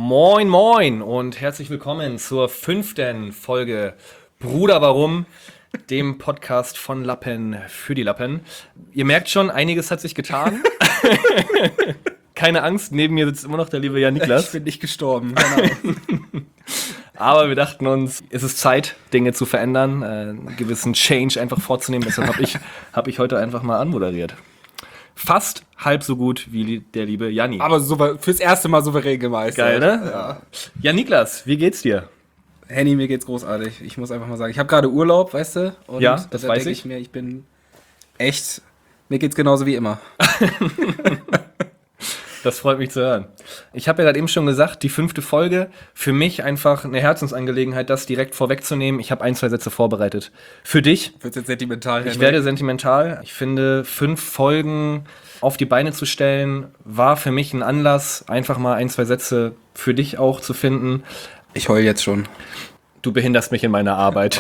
Moin moin und herzlich willkommen zur 5. Folge Bruder Warum, dem Podcast von Lappen für die Lappen. Ihr merkt schon, einiges hat sich getan. Keine Angst, neben mir sitzt immer noch der liebe Jan Niklas. Ich bin nicht gestorben, genau. Aber wir dachten uns, es ist Zeit, Dinge zu verändern, einen gewissen Change einfach vorzunehmen. Deshalb hab ich heute einfach mal anmoderiert. Fast halb so gut wie der liebe Janni. Aber fürs erste Mal souverän gemeistert. Geil, ne? Ja. Jan Niklas, wie geht's dir? Henny, mir geht's großartig. Ich muss einfach mal sagen, ich habe gerade Urlaub, weißt du? Und ja, das da weiß denk ich mir, ich bin echt, mir geht's genauso wie immer. Das freut mich zu hören. Ich habe ja gerade eben schon gesagt, die 5. Folge, für mich einfach eine Herzensangelegenheit, das direkt vorwegzunehmen. Ich habe 1, 2 Sätze vorbereitet. Für dich. Wird's jetzt sentimental, Henry? Ich werde sentimental. Ich finde, 5 Folgen auf die Beine zu stellen, war für mich ein Anlass, einfach mal 1, 2 Sätze für dich auch zu finden. Ich heul jetzt schon. Du behinderst mich in meiner Arbeit.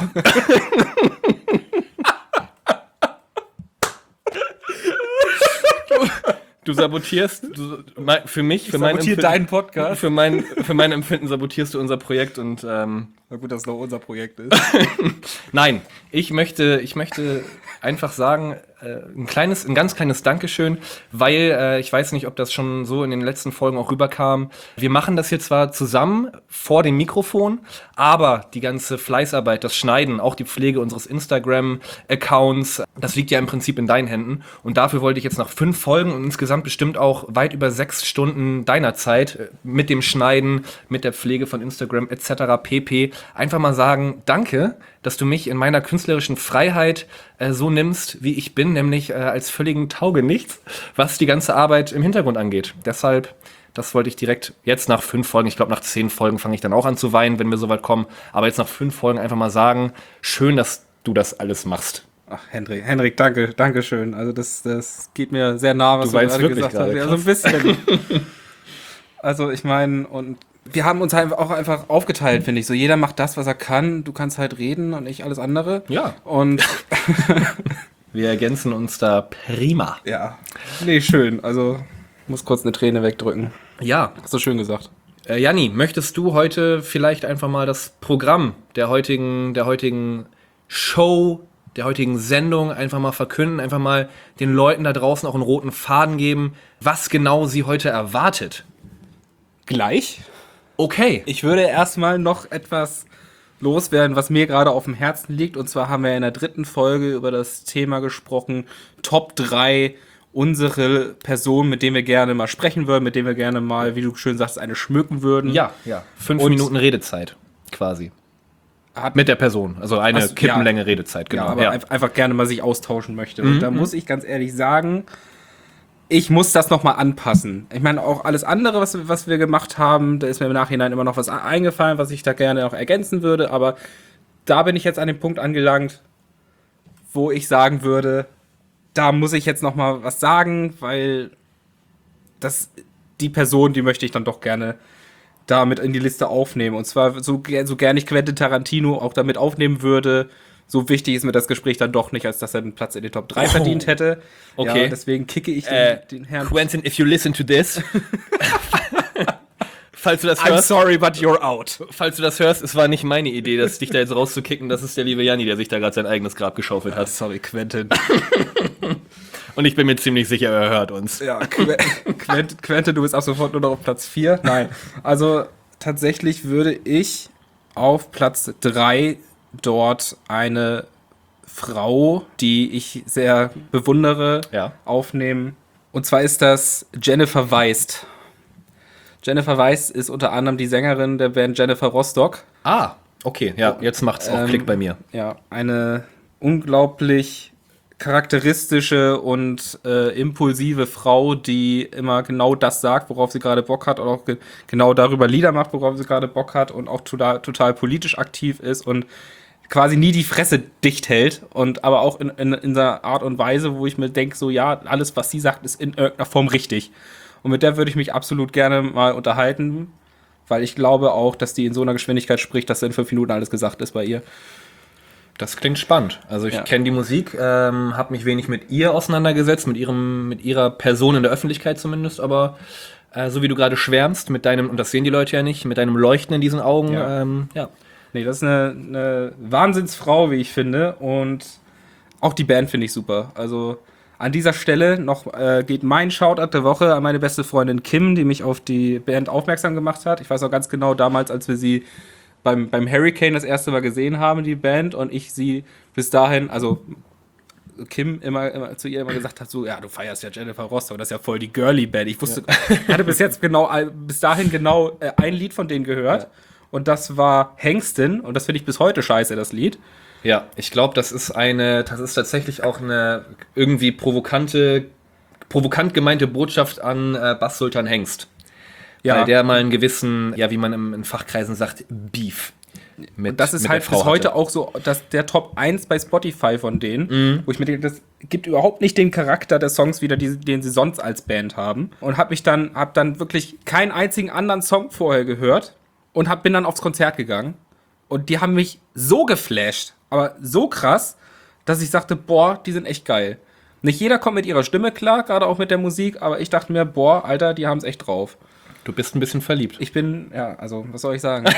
Du sabotierst für mich, für mein Empfinden, deinen Podcast. Für mein Empfinden sabotierst du unser Projekt und Na gut, dass es noch unser Projekt ist. Nein, ich möchte einfach sagen, ein ganz kleines Dankeschön, weil ich weiß nicht, ob das schon so in den letzten Folgen auch rüberkam. Wir machen das hier zwar zusammen vor dem Mikrofon, aber die ganze Fleißarbeit, das Schneiden, auch die Pflege unseres Instagram-Accounts, das liegt ja im Prinzip in deinen Händen. Und dafür wollte ich jetzt nach 5 Folgen und insgesamt bestimmt auch weit über 6 Stunden deiner Zeit mit dem Schneiden, mit der Pflege von Instagram etc. pp. Einfach mal sagen, danke, dass du mich in meiner künstlerischen Freiheit so nimmst, wie ich bin, nämlich als völligen Taugenichts, was die ganze Arbeit im Hintergrund angeht. Deshalb, das wollte ich direkt jetzt nach 5 Folgen, ich glaube nach 10 Folgen fange ich dann auch an zu weinen, wenn wir soweit kommen, aber jetzt nach 5 Folgen einfach mal sagen, schön, dass du das alles machst. Ach, Hendrik, danke schön. Also das geht mir sehr nah, was du gerade gesagt hast. Ja, so ein bisschen. Also ich meine, und wir haben uns halt auch einfach aufgeteilt, finde ich. So, jeder macht das, was er kann. Du kannst halt reden und ich alles andere. Ja. Und wir ergänzen uns da prima. ja. Nee, schön. Also, ich muss kurz eine Träne wegdrücken. Ja. Hast du schön gesagt. Janni, möchtest du heute vielleicht einfach mal das Programm der heutigen Show, der heutigen Sendung einfach mal verkünden, einfach mal den Leuten da draußen auch einen roten Faden geben, was genau sie heute erwartet? Gleich? Okay. Ich würde erstmal noch etwas loswerden, was mir gerade auf dem Herzen liegt. Und zwar haben wir in der 3. Folge über das Thema gesprochen, Top 3 unsere Personen, mit denen wir gerne mal sprechen würden, mit denen wir gerne mal, wie du schön sagst, eine schmücken würden. Ja. 5 Minuten Redezeit quasi. Mit der Person, also eine Kippenlänge Redezeit, genau. Ja, aber einfach gerne mal sich austauschen möchte. Und da muss ich ganz ehrlich sagen, ich muss das nochmal anpassen. Ich meine, auch alles andere, was wir gemacht haben, da ist mir im Nachhinein immer noch was eingefallen, was ich da gerne auch ergänzen würde. Aber da bin ich jetzt an dem Punkt angelangt, wo ich sagen würde, da muss ich jetzt nochmal was sagen, weil die Person, die möchte ich dann doch gerne damit in die Liste aufnehmen. Und zwar so gerne ich Quentin Tarantino auch damit aufnehmen würde, so wichtig ist mir das Gespräch dann doch nicht, als dass er den Platz in den Top 3 verdient hätte. Okay. Ja, deswegen kicke ich den Herrn. Quentin, if you listen to this. Falls du das I'm hörst. sorry, but you're out. Falls du das hörst, es war nicht meine Idee, dich da jetzt rauszukicken. Das ist der liebe Janni, der sich da gerade sein eigenes Grab geschaufelt hat. Sorry, Quentin. Und ich bin mir ziemlich sicher, er hört uns. Ja, Quentin, du bist ab sofort nur noch auf Platz 4. Nein, also tatsächlich würde ich auf Platz 3 dort eine Frau, die ich sehr bewundere, aufnehmen. Und zwar ist das Jennifer Weist. Jennifer Weist ist unter anderem die Sängerin der Band Jennifer Rostock. Ah, okay, ja, jetzt macht's auch Klick bei mir. Ja, eine unglaublich charakteristische und impulsive Frau, die immer genau das sagt, worauf sie gerade Bock hat und auch genau darüber Lieder macht, worauf sie gerade Bock hat und auch total politisch aktiv ist und quasi nie die Fresse dicht hält und aber auch in einer Art und Weise, wo ich mir denke, so ja, alles, was sie sagt, ist in irgendeiner Form richtig. Und mit der würde ich mich absolut gerne mal unterhalten, weil ich glaube auch, dass die in so einer Geschwindigkeit spricht, dass in 5 Minuten alles gesagt ist bei ihr. Das klingt spannend. Also ich kenne die Musik, habe mich wenig mit ihr auseinandergesetzt, mit ihrer Person in der Öffentlichkeit zumindest, aber So wie du gerade schwärmst mit deinem, und das sehen die Leute ja nicht, mit deinem Leuchten in diesen Augen. Ja. Nee, das ist eine Wahnsinnsfrau, wie ich finde. Und auch die Band finde ich super. Also an dieser Stelle noch geht mein Shoutout der Woche an meine beste Freundin Kim, die mich auf die Band aufmerksam gemacht hat. Ich weiß auch ganz genau, damals, als wir sie beim Hurricane das erste Mal gesehen haben, die Band, und ich sie bis dahin, also Kim immer zu ihr immer gesagt hat, so, ja, du feierst ja Jennifer Rostock, das ist ja voll die Girly-Band. Ich wusste, hatte bis dahin ein Lied von denen gehört. Ja. Und das war Hengstin. Und das finde ich bis heute scheiße, das Lied. Ja, ich glaube, das ist tatsächlich auch eine irgendwie provokant gemeinte Botschaft an Bass Sultan Hengst. Ja. Weil der mal einen gewissen, ja, wie man in Fachkreisen sagt, Beef und das ist halt bis heute auch so, dass der Top 1 bei Spotify von denen, wo ich mir denke, das gibt überhaupt nicht den Charakter der Songs wieder, den sie sonst als Band haben. Und hab dann wirklich keinen einzigen anderen Song vorher gehört und bin dann aufs Konzert gegangen. Und die haben mich so geflasht, aber so krass, dass ich sagte, boah, die sind echt geil. Nicht jeder kommt mit ihrer Stimme klar, gerade auch mit der Musik, aber ich dachte mir, boah, Alter, die haben es echt drauf. Du bist ein bisschen verliebt. Ich bin, ja, also, was soll ich sagen?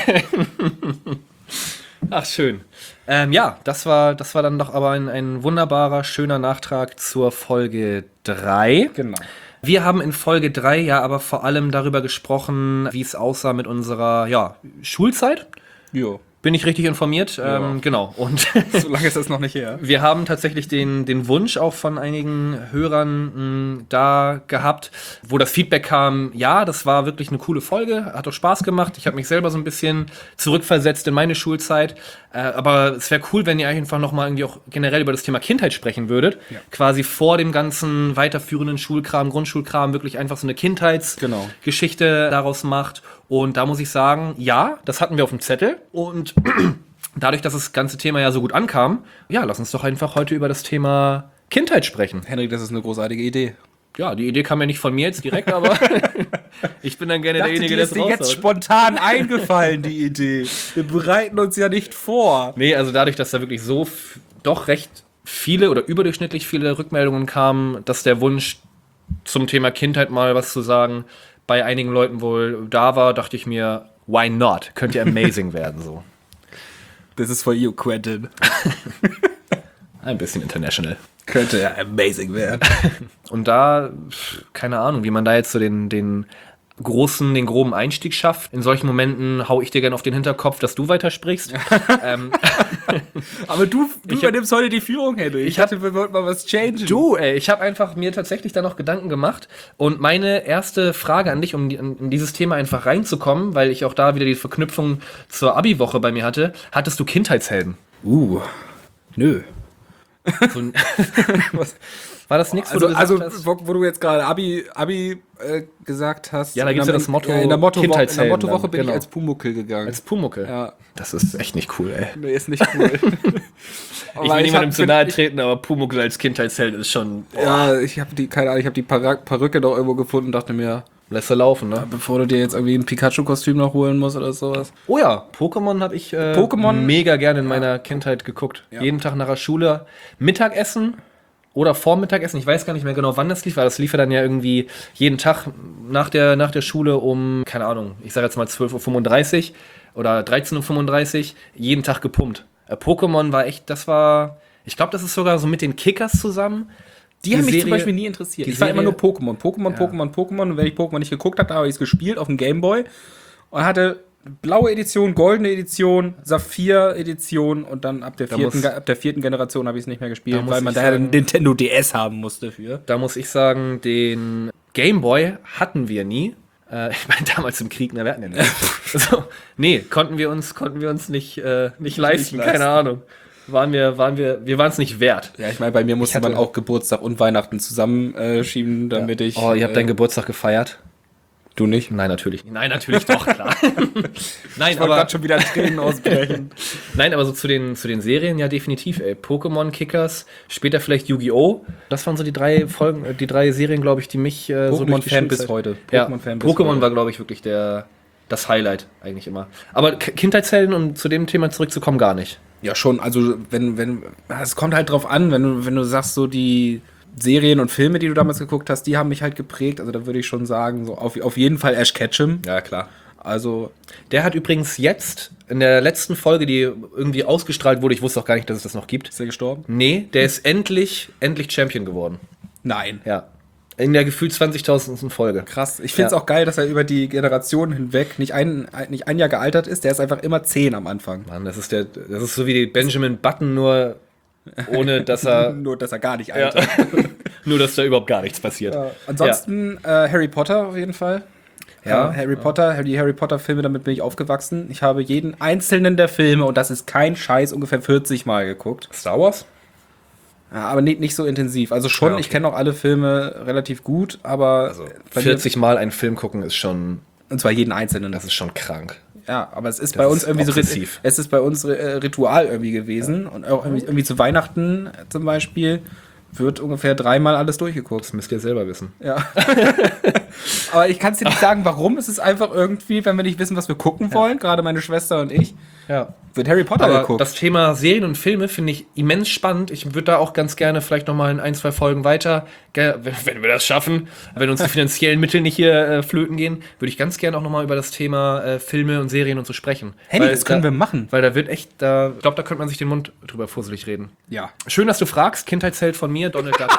Ach, schön. Ja, das war dann doch aber ein wunderbarer, schöner Nachtrag zur Folge 3. Genau. Wir haben in Folge 3 ja aber vor allem darüber gesprochen, wie es aussah mit unserer, Schulzeit. Jo. Bin ich richtig informiert? Ja. Genau. Und so lange ist das noch nicht her. Wir haben tatsächlich den Wunsch auch von einigen Hörern da gehabt, wo das Feedback kam, ja, das war wirklich eine coole Folge, hat auch Spaß gemacht. Ich habe mich selber so ein bisschen zurückversetzt in meine Schulzeit. Aber es wäre cool, wenn ihr einfach nochmal irgendwie auch generell über das Thema Kindheit sprechen würdet. Ja. Quasi vor dem ganzen weiterführenden Schulkram, Grundschulkram, wirklich einfach so eine Kindheitsgeschichte daraus macht. Und da muss ich sagen, ja, das hatten wir auf dem Zettel. Und dadurch, dass das ganze Thema ja so gut ankam, ja, lass uns doch einfach heute über das Thema Kindheit sprechen. Henrik, das ist eine großartige Idee. Ja, die Idee kam ja nicht von mir jetzt direkt, aber ich bin dann gerne derjenige, der es raushaut. Die ist dir jetzt spontan eingefallen, die Idee. Wir bereiten uns ja nicht vor. Nee, also dadurch, dass da wirklich so doch recht viele oder überdurchschnittlich viele Rückmeldungen kamen, dass der Wunsch zum Thema Kindheit mal was zu sagen bei einigen Leuten wohl da war, dachte ich mir, why not? Könnte ja amazing werden, so. This is for you, Quentin. Ein bisschen international. Könnte ja amazing werden. Und da, keine Ahnung, wie man da jetzt so den groben Einstieg schafft. In solchen Momenten hau ich dir gerne auf den Hinterkopf, dass du weitersprichst. Aber du übernimmst heute die Führung, Henry. Wir wollten mal was changen. Ich habe einfach mir tatsächlich da noch Gedanken gemacht. Und meine erste Frage an dich, um in dieses Thema einfach reinzukommen, weil ich auch da wieder die Verknüpfung zur Abi-Woche bei mir hatte, hattest du Kindheitshelden? Nö. So, war das nichts, wo du gesagt hast? Wo du jetzt gerade Abi gesagt hast. Ja, da gibt es ja das Motto in der Kindheitshelden. In der Mottowoche bin ich als Pumuckl gegangen. Als Pumuckl? Ja. Das ist echt nicht cool, ey. Nee, ist nicht cool. Ich will niemandem zu nahe treten, aber Pumuckl als Kindheitsheld ist schon... Ja, ich habe die Perücke noch irgendwo gefunden und dachte mir... Lässt du laufen, ne? Bevor du dir jetzt irgendwie ein Pikachu-Kostüm noch holen musst oder sowas. Oh ja, Pokémon habe ich mega gerne in meiner Kindheit geguckt. Ja. Jeden Tag nach der Schule. Mittagessen oder vorm Mittagessen. Ich weiß gar nicht mehr genau, wann das lief, weil das lief ja dann ja irgendwie jeden Tag nach der Schule um, keine Ahnung, ich sage jetzt mal 12:35 Uhr oder 13:35 Uhr, jeden Tag gepumpt. Pokémon war echt, ich glaube, das ist sogar so mit den Kickers zusammen. Die haben mich zum Beispiel nie interessiert. Ich war immer nur Pokémon. Und wenn ich Pokémon nicht geguckt habe, habe ich es gespielt auf dem Gameboy und hatte blaue Edition, goldene Edition, Saphir-Edition und dann ab der vierten Generation habe ich es nicht mehr gespielt, weil man daher einen Nintendo DS haben musste für. Da muss ich sagen, den Gameboy hatten wir nie. Ich meine, damals im Krieg, wir hatten ja nicht. Konnten wir uns nicht leisten, keine Ahnung. Wir waren es nicht wert. Ja, ich meine, bei mir musste man auch Geburtstag und Weihnachten zusammenschieben, damit ich... Oh, ihr habt deinen Geburtstag gefeiert? Du nicht? Nein, natürlich nicht. Nein, natürlich doch, klar. Nein, ich wollte gerade schon wieder Tränen ausbrechen. Nein, aber so zu den Serien, ja, definitiv, ey. Pokémon, Kickers, später vielleicht Yu-Gi-Oh! Das waren so die 3 Folgen, die 3 Serien, glaube ich, die mich so durch die Fan bis heute. Pokémon war, glaube ich, wirklich das Highlight eigentlich immer. Aber Kindheitshelden, um zu dem Thema zurückzukommen, gar nicht. Ja, schon, also wenn es kommt halt drauf an, wenn du sagst, so die Serien und Filme, die du damals geguckt hast, die haben mich halt geprägt. Also da würde ich schon sagen, so auf jeden Fall Ash Ketchum. Ja, klar. Also, Der hat übrigens jetzt in der letzten Folge, die irgendwie ausgestrahlt wurde, ich wusste auch gar nicht, dass es das noch gibt. ist er gestorben? Nee, der ist endlich Champion geworden. Nein. Ja. In der gefühlt 20.000. Folge. Krass. Ich finde es auch geil, dass er über die Generationen hinweg nicht ein Jahr gealtert ist. Der ist einfach immer 10 am Anfang. Mann, das ist so wie die Benjamin Button, nur ohne dass er. Nur, dass er gar nicht altert. Nur, dass da überhaupt gar nichts passiert. Ansonsten Harry Potter auf jeden Fall. Ja. Die Harry Potter-Filme, damit bin ich aufgewachsen. Ich habe jeden einzelnen der Filme, und das ist kein Scheiß, ungefähr 40 Mal geguckt. Star Wars? Ja, aber nicht so intensiv. Also schon, Ja, okay. Ich kenne auch alle Filme relativ gut, aber Also 40 Mal einen Film gucken ist schon. und zwar jeden einzelnen. Das ist schon krank. Ja, aber es ist Das bei uns ist irgendwie obsessiv. es ist bei uns Ritual irgendwie gewesen. Und auch irgendwie zu Weihnachten zum Beispiel wird ungefähr 3-mal alles durchgeguckt. Das müsst ihr selber wissen. Ja. Aber ich kann es dir nicht sagen, warum. Es ist einfach irgendwie, wenn wir nicht wissen, was wir gucken wollen, gerade meine Schwester und ich, Ja. wird Harry Potter Aber geguckt. das Thema Serien und Filme finde ich immens spannend. Ich würde da auch ganz gerne vielleicht noch mal in 1-2 Folgen weiter, wenn wir das schaffen, wenn uns die finanziellen Mittel nicht hier flöten gehen, würde ich ganz gerne auch noch mal über das Thema Filme und Serien und so sprechen. Henny, das können wir machen. Weil da wird echt, ich glaube, da könnte man sich den Mund drüber fusselig reden. Ja. Schön, dass du fragst. Kindheitsheld von mir, Donald Duck.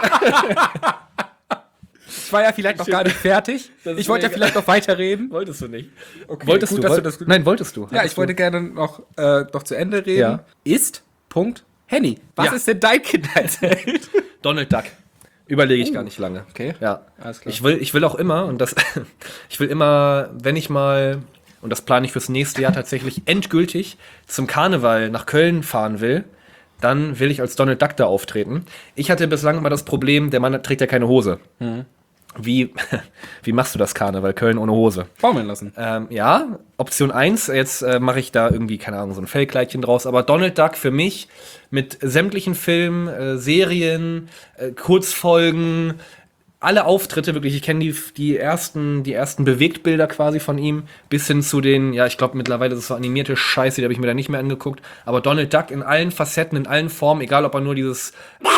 Ich war ja vielleicht noch gar nicht fertig. Das ist Ich wollte ja mega. vielleicht noch weiterreden. Wolltest du nicht? Okay, Wolltest gut, du? dass du das- Nein, wolltest du. Ja, ich Hattest wollte gerne noch zu Ende reden. Ja. Ist, Punkt, Henny, was Ja. ist denn dein Kindheitsheld? du? Donald Duck. Überlege ich gar nicht lange. Okay. Ja. Alles klar. Ich will auch immer, und das, ich will immer, wenn ich mal, und das plane ich fürs nächste Jahr tatsächlich endgültig, zum Karneval nach Köln fahren will, dann will ich als Donald Duck da auftreten. Ich hatte bislang immer das Problem, der Mann trägt ja keine Hose. Wie machst du das Karneval Köln ohne Hose? Baumeln lassen. Ja, Option 1, jetzt mache ich da irgendwie, keine Ahnung, so ein Fellkleidchen draus, aber Donald Duck für mich mit sämtlichen Filmen, Serien, Kurzfolgen, alle Auftritte wirklich, ich kenne die ersten Bewegtbilder quasi von ihm, bis hin zu den, ja, ich glaube mittlerweile ist es so animierte Scheiße, die habe ich mir da nicht mehr angeguckt, aber Donald Duck in allen Facetten, in allen Formen, egal ob er nur dieses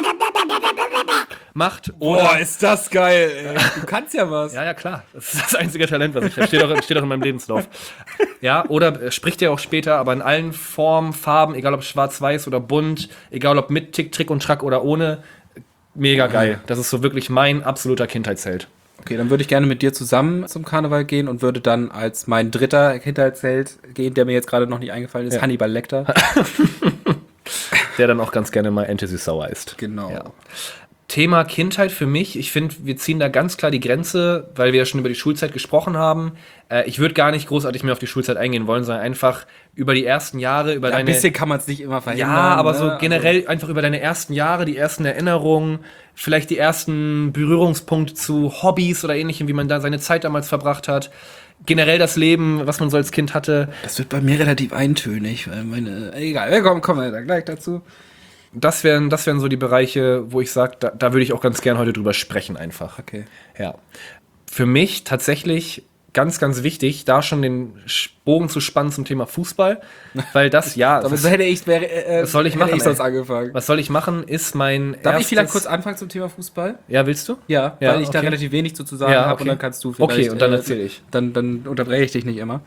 macht oder... ist das geil, ey. Du kannst ja was. Ja, klar. Das ist das einzige Talent, was ich habe. Steht doch in meinem Lebenslauf. Ja, oder spricht ja auch später, aber in allen Formen, Farben, egal ob schwarz-weiß oder bunt, egal ob mit Tick, Trick und Track oder ohne, mega geil. Das ist so wirklich mein absoluter Kindheitsheld. Okay, dann würde ich gerne mit dir zusammen zum Karneval gehen und würde dann als mein dritter Kindheitsheld gehen, der mir jetzt gerade noch nicht eingefallen ist, Ja. Hannibal Lecter. Der dann auch ganz gerne mal Ente süß-sauer ist. Genau. Ja. Thema Kindheit für mich, ich finde, wir ziehen da ganz klar die Grenze, weil wir ja schon über die Schulzeit gesprochen haben. Ich würde gar nicht großartig mehr auf die Schulzeit eingehen wollen, sondern einfach über die ersten Jahre, über Ein deine... bisschen kann man es nicht immer verhindern. Ja, aber so ne? generell einfach über deine ersten Jahre, die ersten Erinnerungen, vielleicht die ersten Berührungspunkte zu Hobbys oder ähnlichem, wie man da seine Zeit damals verbracht hat. Generell das Leben, was man so als Kind hatte. Das wird bei mir relativ eintönig, weil egal, kommen wir da gleich dazu. Das wären so die Bereiche, wo ich sage, da würde ich auch ganz gern heute drüber sprechen einfach. Okay. Ja. Für mich tatsächlich ganz, ganz wichtig, da schon den Bogen zu spannen zum Thema Fußball, weil das, ja, Damit das, hätte ich, was soll ich hätte machen, ich sonst ey? angefangen. Was soll ich machen, ist mein Darf ich erstes- vielleicht kurz anfangen zum Thema Fußball? Ja, willst du? Ja, Ja, weil ich da okay. relativ wenig zu sagen Ja, habe okay. und dann kannst du Okay, und dann erzähl ich. Dann unterbreche ich dich nicht immer.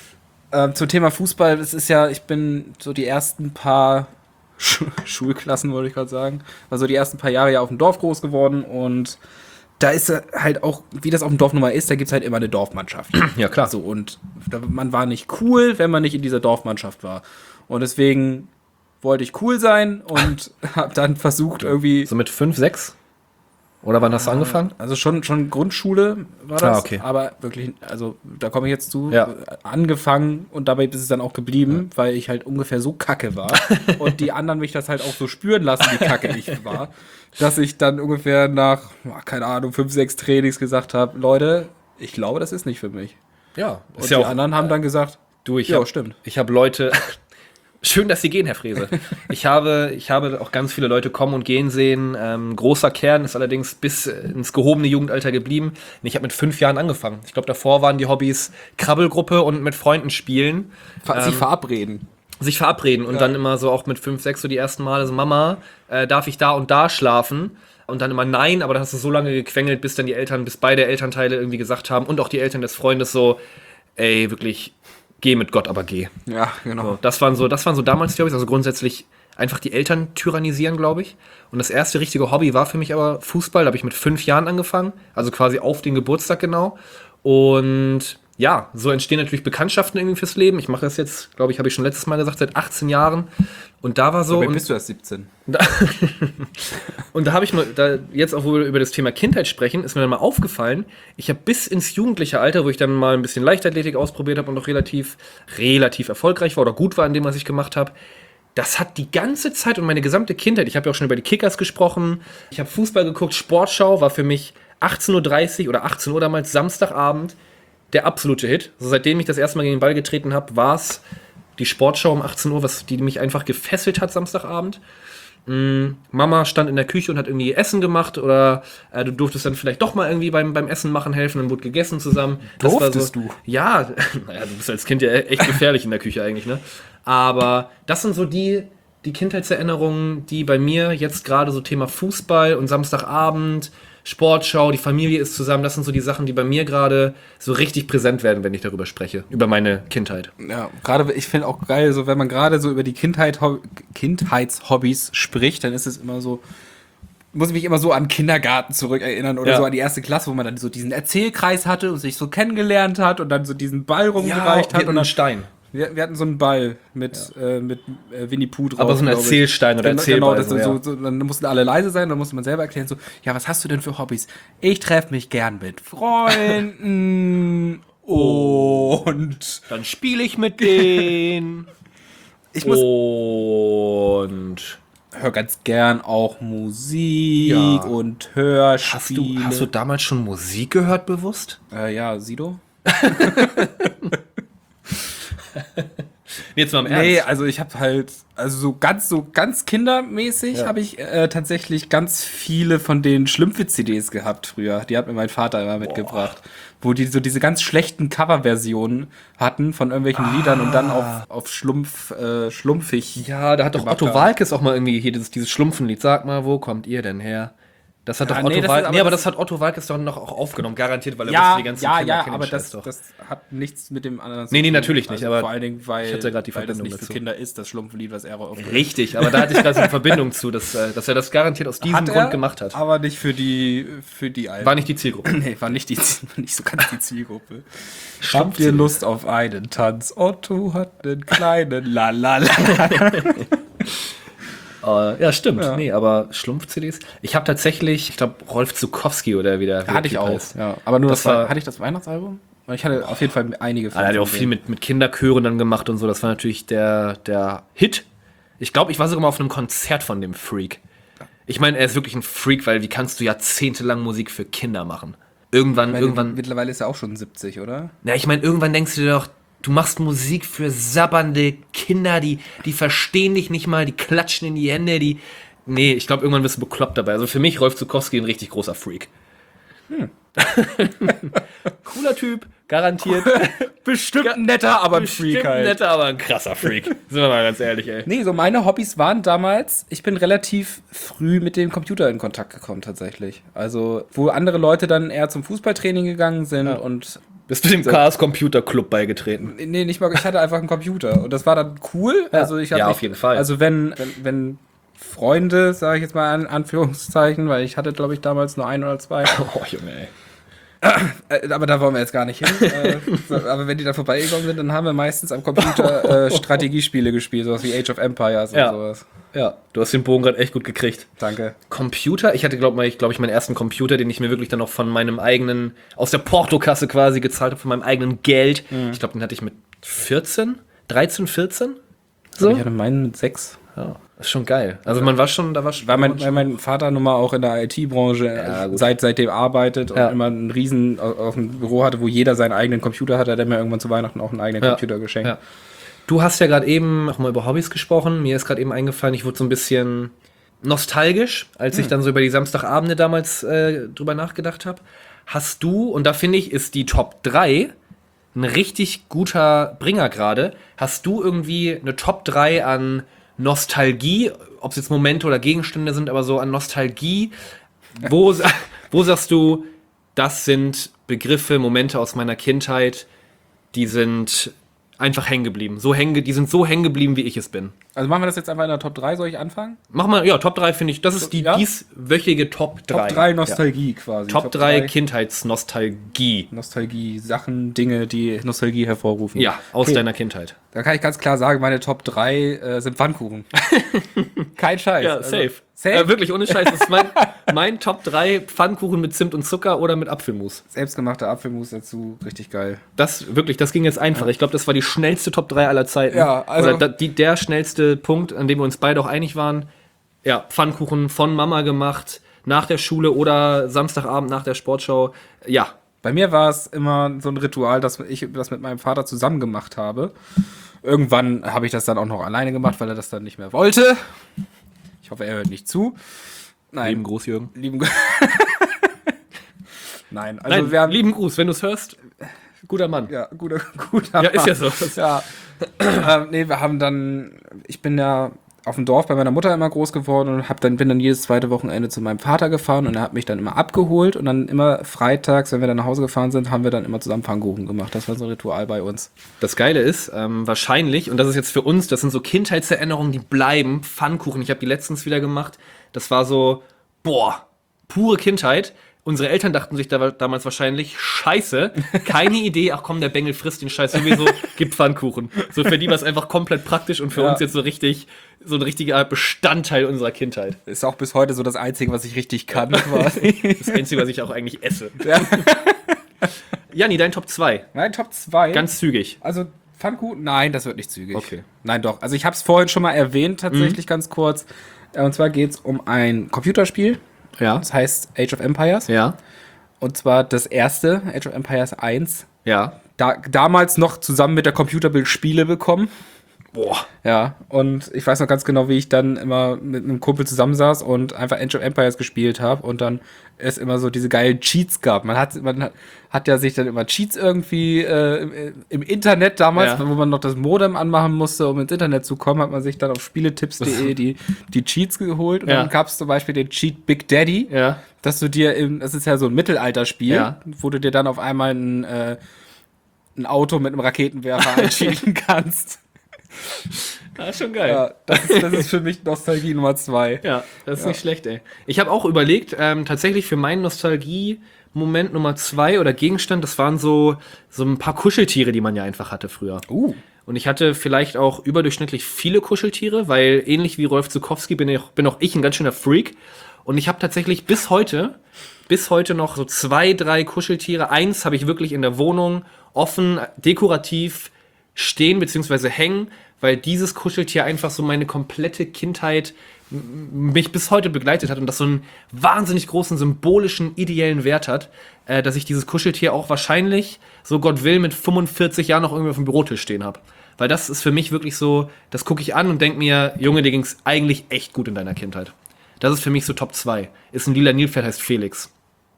Zum Thema Fußball, es ist ja, ich bin so die ersten paar Schulklassen, wollte ich gerade sagen, also die ersten paar Jahre ja auf dem Dorf groß geworden und da ist halt auch, wie das auf dem Dorf nun mal ist, da gibt es halt immer eine Dorfmannschaft. Ja, klar. So, und man war nicht cool, wenn man nicht in dieser Dorfmannschaft war. Und deswegen wollte ich cool sein und habe dann versucht irgendwie... So mit 5, 6? Oder wann hast du angefangen? Also schon Grundschule war das, okay. aber wirklich, also da komme ich jetzt zu, Ja. angefangen und dabei ist es dann auch geblieben, weil ich halt ungefähr so kacke war und die anderen mich das halt auch so spüren lassen, wie kacke ich war, dass ich dann ungefähr nach, keine Ahnung, 5, 6 Trainings gesagt habe, Leute, ich glaube, das ist nicht für mich. Ja, Und die anderen haben dann gesagt, ja, stimmt. Ich habe Leute. Schön, dass Sie gehen, Herr Frese. Ich habe auch ganz viele Leute kommen und gehen sehen. Großer Kern ist allerdings bis ins gehobene Jugendalter geblieben. Ich habe mit 5 Jahren angefangen. Ich glaube, davor waren die Hobbys Krabbelgruppe und mit Freunden spielen. Sich verabreden. Sich verabreden und dann immer so auch mit 5, 6 so die ersten Male so, Mama, darf ich da und da schlafen? und dann immer nein, aber dann hast du so lange gequengelt, bis beide Elternteile irgendwie gesagt haben und auch die Eltern des Freundes so, ey, wirklich, geh mit Gott, aber geh. Ja, genau. So, das waren so damals die Hobbys, also grundsätzlich einfach die Eltern tyrannisieren, glaube ich. Und das erste richtige Hobby war für mich aber Fußball, da habe ich mit 5 Jahren angefangen, also quasi auf den Geburtstag genau. Und ja, so entstehen natürlich Bekanntschaften irgendwie fürs Leben. Ich mache das jetzt, glaube ich, habe ich schon letztes Mal gesagt, seit 18 Jahren. Und da war so. Aber bist du erst 17? Und da habe ich mal, jetzt auch, wo wir über das Thema Kindheit sprechen, ist mir dann mal aufgefallen, ich habe bis ins jugendliche Alter, wo ich dann mal ein bisschen Leichtathletik ausprobiert habe und auch relativ erfolgreich war oder gut war in dem, was ich gemacht habe, das hat die ganze Zeit und meine gesamte Kindheit, ich habe ja auch schon über die Kickers gesprochen, ich habe Fußball geguckt, Sportschau war für mich 18:30 Uhr oder 18 Uhr damals, Samstagabend, der absolute Hit. Also seitdem ich das erste Mal gegen den Ball getreten habe, war es die Sportschau um 18 Uhr, die mich einfach gefesselt hat Samstagabend. Mama stand in der Küche und hat irgendwie Essen gemacht oder du durftest dann vielleicht doch mal irgendwie beim Essen machen helfen, dann wurde gegessen zusammen. Durftest du? Ja, naja, du bist als Kind ja echt gefährlich in der Küche eigentlich, ne? Aber das sind so die Kindheitserinnerungen, die bei mir jetzt gerade so Thema Fußball und Samstagabend, Sportschau, die Familie ist zusammen, das sind so die Sachen, die bei mir gerade so richtig präsent werden, wenn ich darüber spreche, über meine Kindheit. Ja, gerade, ich finde auch geil, so wenn man gerade so über die Kindheitshobbys spricht, dann ist es immer so, muss ich mich immer so an Kindergarten zurückerinnern oder so an die erste Klasse, wo man dann so diesen Erzählkreis hatte und sich so kennengelernt hat und dann so diesen Ball rumgereicht hat. Und einen Stein. Wir hatten so einen Ball mit Winnie Pooh drauf. Aber so ein Erzählstein oder Erzählball. Genau, dann mussten alle leise sein, dann musste man selber erklären, so, ja, was hast du denn für Hobbys? Ich treffe mich gern mit Freunden und dann spiele ich mit denen. Und höre ganz gern auch Musik und Hörspiele. Hast du damals schon Musik gehört, bewusst? Ja, Sido? Jetzt mal im Ernst. Nee, also ich habe halt, so ganz kindermäßig habe ich tatsächlich ganz viele von den Schlümpfe-CDs gehabt früher. Die hat mir mein Vater immer mitgebracht. Wo die so diese ganz schlechten Coverversionen hatten von irgendwelchen Liedern und dann auf schlumpfig. Ja, da hat doch Otto Waalkes auch mal irgendwie hier dieses Schlumpfenlied. Sag mal, wo kommt ihr denn her? Das hat doch Otto Waalkes. Nee, aber das hat Otto Waalkes doch noch auch aufgenommen, garantiert, weil er wusste, die ganzen Kinder kennen aber das doch. Das hat nichts mit dem anderen zu tun. Nee, natürlich nicht, aber vor allen Dingen, weil, ich hatte gerade die weil das Verbindung nicht dazu. für Kinder ist, das Schlumpfenlied, was er aufnimmt. Richtig, aber da hatte ich gerade so eine Verbindung zu, dass er das garantiert aus diesem Grund gemacht hat. Aber nicht für die Alten. War nicht die Zielgruppe. Nee, war nicht so ganz die Zielgruppe. Habt ihr Lust auf einen Tanz? Otto hat einen kleinen Lalala. Ja, stimmt. Ja. Nee, aber Schlumpf-CDs. Ich habe tatsächlich, ich glaube, Rolf Zukowski oder wie der hatte ich auch. Heißt. Ja. Aber nur hatte ich das Weihnachtsalbum? Ich hatte auf jeden Fall einige von. Er hat ja auch viel mit Kinderchören dann gemacht und so. Das war natürlich der Hit. Ich glaube, ich war sogar mal auf einem Konzert von dem Freak. Ich meine, er ist wirklich ein Freak, weil wie kannst du jahrzehntelang Musik für Kinder machen? Irgendwann. Mittlerweile ist er auch schon 70, oder? Ja, ich meine, irgendwann denkst du dir doch, du machst Musik für sabbernde Kinder, die verstehen dich nicht mal, die klatschen in die Hände, Nee, ich glaube, irgendwann wirst du bekloppt dabei. Also für mich Rolf Zukowski ein richtig großer Freak. Cooler Typ, garantiert. Bestimmt ein netter, aber ein Freak halt. Netter, aber ein krasser Freak. Sind wir mal ganz ehrlich, ey. Nee, so meine Hobbys waren damals, ich bin relativ früh mit dem Computer in Kontakt gekommen tatsächlich. Also, wo andere Leute dann eher zum Fußballtraining gegangen sind und... Bist du dem Chaos Computer Club beigetreten? Nee, nicht mal, ich hatte einfach einen Computer und das war dann cool. Ja, also ich auf jeden Fall. Also wenn Freunde, sage ich jetzt mal in Anführungszeichen, weil ich hatte, glaube ich, damals nur 1 oder 2. Oh, Junge, ey. Aber da wollen wir jetzt gar nicht hin. Aber wenn die da vorbeigekommen sind, dann haben wir meistens am Computer Strategiespiele gespielt, sowas wie Age of Empires und sowas. Ja, du hast den Bogen gerade echt gut gekriegt. Danke. Computer? Ich hatte, glaube ich, meinen ersten Computer, den ich mir wirklich dann noch von meinem eigenen, aus der Portokasse quasi gezahlt habe, von meinem eigenen Geld. Mhm. Ich glaube, den hatte ich mit 13, 14. So? Ich hatte meinen mit 6. Ja, das ist schon geil. Also man war schon, weil mein Vater nun mal auch in der IT-Branche seitdem arbeitet und immer einen riesen auf dem Büro hatte, wo jeder seinen eigenen Computer hatte, der mir irgendwann zu Weihnachten auch einen eigenen Computer geschenkt. Ja. Du hast ja gerade eben noch mal über Hobbys gesprochen. Mir ist gerade eben eingefallen, ich wurde so ein bisschen nostalgisch, als ich dann so über die Samstagabende damals drüber nachgedacht habe. Hast du, und da finde ich, ist die Top 3 ein richtig guter Bringer gerade, hast du irgendwie eine Top 3 an Nostalgie, ob es jetzt Momente oder Gegenstände sind, aber so an Nostalgie, Wo sagst du, das sind Begriffe, Momente aus meiner Kindheit, die sind einfach hängen geblieben. Die sind so hängen geblieben, wie ich es bin. Also machen wir das jetzt einfach in der Top 3, soll ich anfangen? Mach mal, ja, Top 3 finde ich, das ist die dieswöchige Top 3. Top 3 Nostalgie quasi. Top 3 Kindheitsnostalgie. Nostalgie, Sachen, Dinge, die Nostalgie hervorrufen. Ja, aus deiner Kindheit. Da kann ich ganz klar sagen, meine Top 3 sind Pfannkuchen. Kein Scheiß. Ja, Also, safe. safe? Wirklich, ohne Scheiß. Das ist mein Top 3 Pfannkuchen mit Zimt und Zucker oder mit Apfelmus. Selbstgemachter Apfelmus dazu, richtig geil. Das ging jetzt einfach. Ich glaube, das war die schnellste Top 3 aller Zeiten. Ja, also oder der schnellste Punkt, an dem wir uns beide auch einig waren. Ja, Pfannkuchen von Mama gemacht, nach der Schule oder Samstagabend nach der Sportschau. Ja. Bei mir war es immer so ein Ritual, dass ich das mit meinem Vater zusammen gemacht habe. Irgendwann habe ich das dann auch noch alleine gemacht, weil er das dann nicht mehr wollte. Ich hoffe, er hört nicht zu. Nein. Lieben Gruß, Jürgen. Nein, also wir haben... lieben Gruß, wenn du es hörst. Guter Mann. Ja, guter Mann. Ja, ist ja so. Ja. Wir haben dann... Ich bin ja auf dem Dorf bei meiner Mutter immer groß geworden und bin dann jedes zweite Wochenende zu meinem Vater gefahren und er hat mich dann immer abgeholt und dann immer freitags, wenn wir dann nach Hause gefahren sind, haben wir dann immer zusammen Pfannkuchen gemacht. Das war so ein Ritual bei uns. Das Geile ist, wahrscheinlich, und das ist jetzt für uns, das sind so Kindheitserinnerungen, die bleiben, Pfannkuchen. Ich habe die letztens wieder gemacht. Das war so, pure Kindheit. Unsere Eltern dachten sich damals wahrscheinlich, scheiße, keine Idee, ach komm, der Bengel frisst den Scheiß sowieso, gibt Pfannkuchen. So für die war es einfach komplett praktisch und für uns jetzt so ein richtiger Bestandteil unserer Kindheit. Ist auch bis heute so das Einzige, was ich richtig kann, quasi. Das Einzige, was ich auch eigentlich esse. Ja. Janni, dein Top 2. Mein Top 2? Ganz zügig. Also Pfannkuchen? Nein, das wird nicht zügig. Okay. Nein, doch. Also ich habe es vorhin schon mal erwähnt, tatsächlich ganz kurz. Und zwar geht es um ein Computerspiel. Ja. Das heißt Age of Empires. Ja. Und zwar das erste, Age of Empires 1. Ja. Damals noch zusammen mit der Computerbild-Spiele bekommen. Boah. Ja, und ich weiß noch ganz genau, wie ich dann immer mit einem Kumpel zusammensaß und einfach Age of Empires gespielt habe und dann es immer so diese geilen Cheats gab. Man hat ja sich dann immer Cheats irgendwie im Internet damals, wo man noch das Modem anmachen musste, um ins Internet zu kommen, hat man sich dann auf spieletipps.de die Cheats geholt und dann gab es zum Beispiel den Cheat Big Daddy, dass du dir das ist ja so ein Mittelalterspiel, wo du dir dann auf einmal ein Auto mit einem Raketenwerfer einschieben kannst. Ja, schon geil. Ja, das ist für mich Nostalgie Nummer 2. Ja, das ist nicht schlecht, ey. Ich habe auch überlegt, tatsächlich für meinen Nostalgie-Moment Nummer 2 oder Gegenstand, das waren so ein paar Kuscheltiere, die man ja einfach hatte früher. Und ich hatte vielleicht auch überdurchschnittlich viele Kuscheltiere, weil ähnlich wie Rolf Zukowski bin auch ich ein ganz schöner Freak. Und ich habe tatsächlich bis heute noch so 2, 3 Kuscheltiere. Eins habe ich wirklich in der Wohnung offen, dekorativ stehen bzw. hängen, weil dieses Kuscheltier einfach so meine komplette Kindheit mich bis heute begleitet hat und das so einen wahnsinnig großen symbolischen, ideellen Wert hat, dass ich dieses Kuscheltier auch wahrscheinlich, so Gott will, mit 45 Jahren noch irgendwie auf dem Bürotisch stehen habe. Weil das ist für mich wirklich so, das gucke ich an und denke mir, Junge, dir ging's eigentlich echt gut in deiner Kindheit. Das ist für mich so Top 2. Ist ein lila Nilpferd, heißt Felix.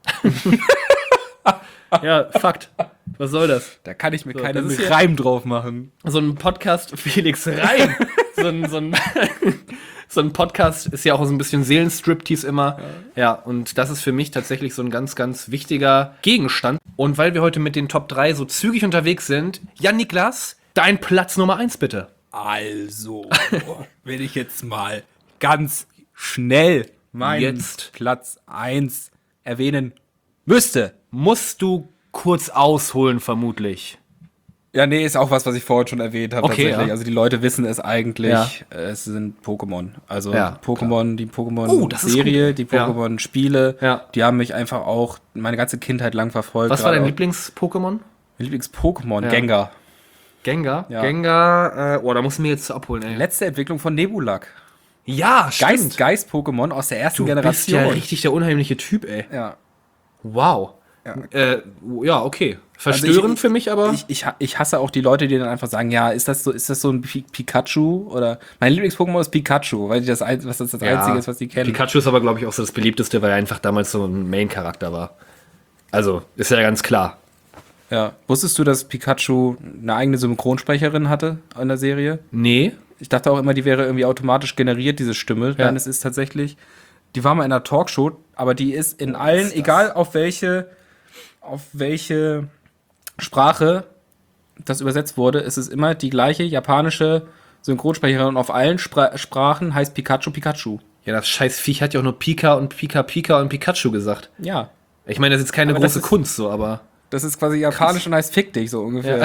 Ja, Fakt. Was soll das? Da kann ich mir keinen Reim drauf machen. So ein Podcast, Felix Reim. so ein Podcast ist ja auch so ein bisschen Seelenstriptease immer. Ja, und das ist für mich tatsächlich so ein ganz, ganz wichtiger Gegenstand. Und weil wir heute mit den Top 3 so zügig unterwegs sind, Jan-Niklas, dein Platz Nummer 1 bitte. Also, wenn ich jetzt mal ganz schnell meinen Platz 1 erwähnen müsste. Musst du kurz ausholen, vermutlich. Ja, nee, ist auch was ich vorhin schon erwähnt habe, tatsächlich. Ja. Also die Leute wissen es eigentlich. Ja. Es sind Pokémon. Also Pokémon, die Pokémon-Serie, die Pokémon-Spiele, die haben mich einfach auch meine ganze Kindheit lang verfolgt. Was war dein Lieblings-Pokémon? Mein Lieblings-Pokémon? Gengar. Gengar? Ja. Gengar, da musst du mir jetzt abholen, ey. Letzte Entwicklung von Nebulak. Ja, stimmt. Geist-Pokémon aus der ersten Generation. Du bist ja richtig der unheimliche Typ, ey. Ja. Wow. Ja, okay. Verstörend für mich, aber... Ich hasse auch die Leute, die dann einfach sagen, ja, ist das so ein Pikachu? Oder mein Lieblings-Pokémon ist Pikachu, weil das Einzige ist, was die kennen. Pikachu ist aber, glaube ich, auch so das beliebteste, weil er einfach damals so ein Main-Charakter war. Also, ist ja ganz klar. Ja. Wusstest du, dass Pikachu eine eigene Synchronsprecherin hatte in der Serie? Nee. Ich dachte auch immer, die wäre irgendwie automatisch generiert, diese Stimme. Nein, es ist tatsächlich Die war mal in einer Talkshow, aber die ist in allen, ist das? egal auf welche Sprache das übersetzt wurde, ist es immer die gleiche japanische Synchronsprecherin und auf allen Sprachen heißt Pikachu Pikachu. Ja, das scheiß Viech hat ja auch nur Pika und Pika Pika und Pikachu gesagt. Ja. Ich meine, das ist jetzt keine Aber große das ist- Kunst, so, aber Das ist quasi japanisch und heißt Fick dich, so ungefähr.